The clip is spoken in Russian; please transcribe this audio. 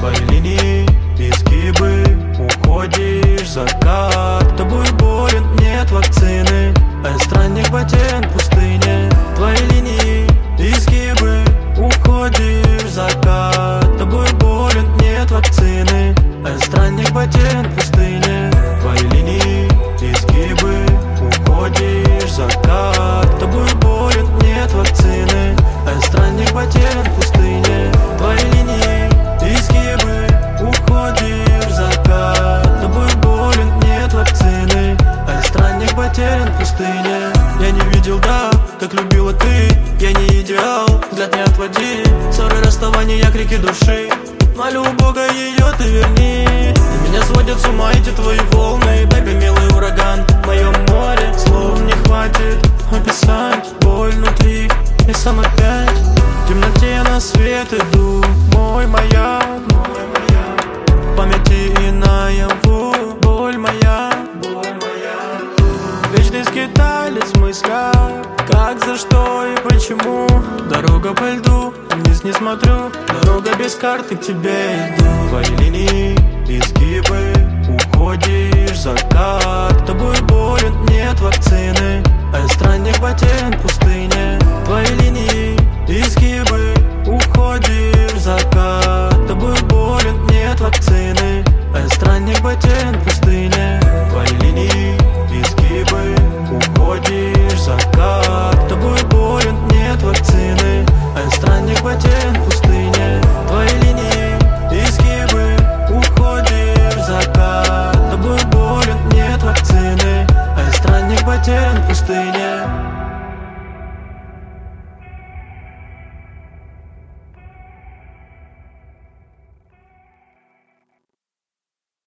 твои линии, изгибы, уходишь в закат. Тобой болен, нет вакцины, а я странник ботен в пустыне. Твои линии, изгибы, уходишь в закат. Тобой болен, нет вакцины, а я странник ботен в пустыне. Твои линии, изгибы, уходишь в закат. Тобой болен, нет вакцины, а я странник ботен в пустыне. Твои линии, изгибы, уходишь в закат. Тобой болен, нет вакцины, а я странник потерян в пустыне. Я не видел, да, как любила ты. Я не идеал, взгляд не отводи. Ссоры, расставания, крики души. Молю у Бога, ее ты верни. И меня сводят с ума эти твои волны. Бэби, милый ураган, в моем море. Слов не хватит описать боль внутри. И сам опять в темноте на свет иду. Мой маяк, в памяти и наяву. Боль моя, вечный скиталец в мыслях. Как, за что и почему? Дорога по льду, вниз не смотрю. Дорога без карты к тебе иду. Твои линии, изгибы, уходишь в закат. Тобой болен, нет вакцины, а я странник потерян в пустыне. Твои линии, изгибы, уходишь в закат. Тобой болен, нет вакцины, а я странник потерян в пустыне. Твои линии, изгибы, уходишь в закат. Тобой болен, нет вакцины, а я странник потерян в пустыне. Твои линии, изгибы, уходишь в закат. Тобой болен, нет вакцины, а я странник потерян в пустыне.